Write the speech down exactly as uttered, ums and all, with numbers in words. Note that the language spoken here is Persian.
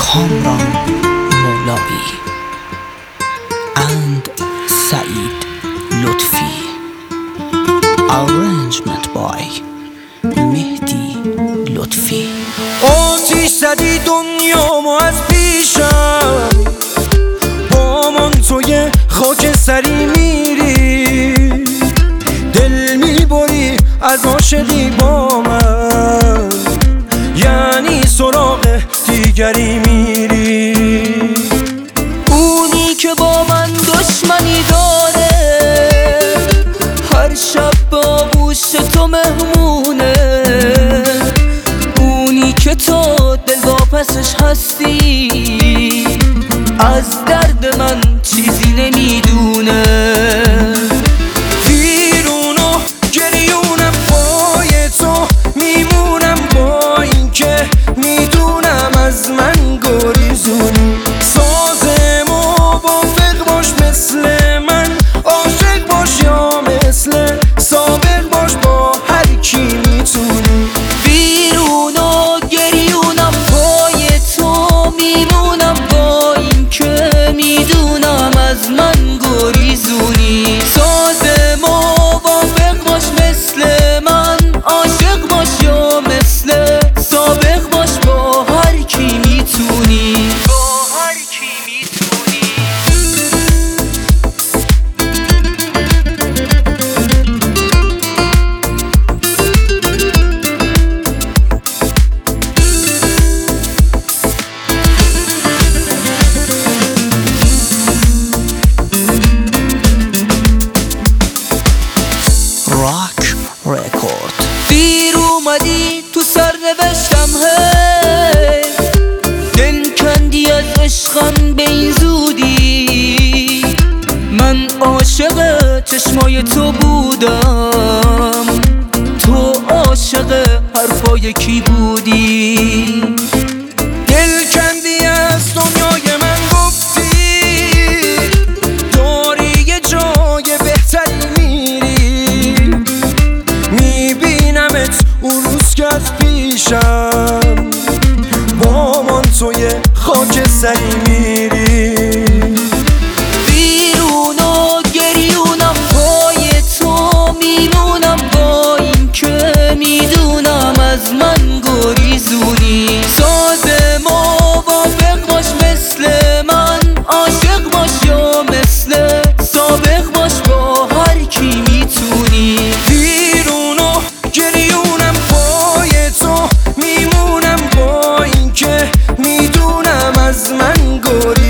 Kamran Moulavi and Saeed Lutfi. Arrangement by Mehdi Lutfi. آتیش زدی دنیامو از پیشم، با من توی خاک سری میری، دل میبری از عاشقی با من، یعنی سراغ دیگری میری. اونی که با من دشمنی داره، هر شب با گوش تو مهمونه، اونی که تو دل واپسش هستی، از درد من چیزی نمیدونه. ویرون و گریونم پای تو میمونم، با این که میدونم از من گریزونی. سازم و موافق باش مثل من، عاشق باش یا مثل سابق باش، با هر کی میتونی. ویرون و گریونم پای تو میمونم، با این که میدونم از من گریزونی. سازم و موافق باش مثل من، عاشق باش یا مثل سابق باش، با هر کی میتونی، با هر کی میتونی. Rock Record. دیر اومدی تو سرنوشتم، هی دل کندی از عشقم به این زودی. من عاشق چشمای تو بودم، تو عاشق حرفای کی بودی؟ دل کندی از دنیای من، گفتی داری یه جای بهتری میری. میبینمت اون روز که از پیشم، با من توی خاک سری میری. بیرون و گریونم پای تو میمونم، با این که میدونم از من گریزونی. سازم و موافق باش مثل من، عاشق باش یا مثل سابق باش، با هر کی میتونی. بیرون و گریونم پای تو میمونم، با این که میدونم از من گریزونی.